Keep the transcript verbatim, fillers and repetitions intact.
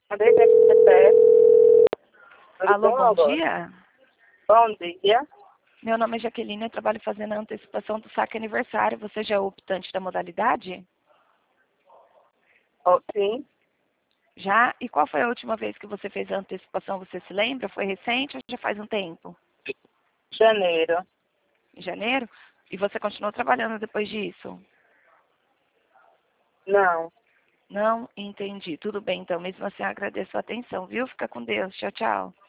Alô, bom dia. Bom dia. Meu nome é Jaqueline, eu trabalho fazendo a antecipação do saque aniversário. Você já é optante da modalidade? Oh, sim, Já? E qual foi a última vez que você fez a antecipação? Você se lembra? Foi recente ou já faz um tempo? janeiro. Em janeiro? E você continuou trabalhando depois disso? Não. Não? Entendi. Tudo bem, então. Mesmo assim, eu agradeço a atenção, viu? Fica com Deus. Tchau, tchau.